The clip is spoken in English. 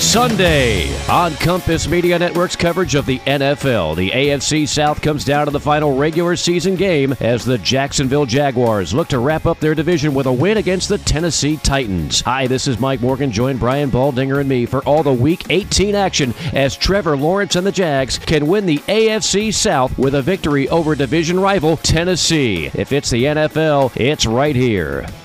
Sunday on Compass Media Network's coverage of the NFL. The AFC South comes down to the final regular season game as the Jacksonville Jaguars look to wrap up their division with a win against the Tennessee Titans. Hi, this is Mike Morgan. Join Brian Baldinger and me for all the Week 18 action as Trevor Lawrence and the Jags can win the AFC South with a victory over division rival Tennessee. If it's the NFL, it's right here.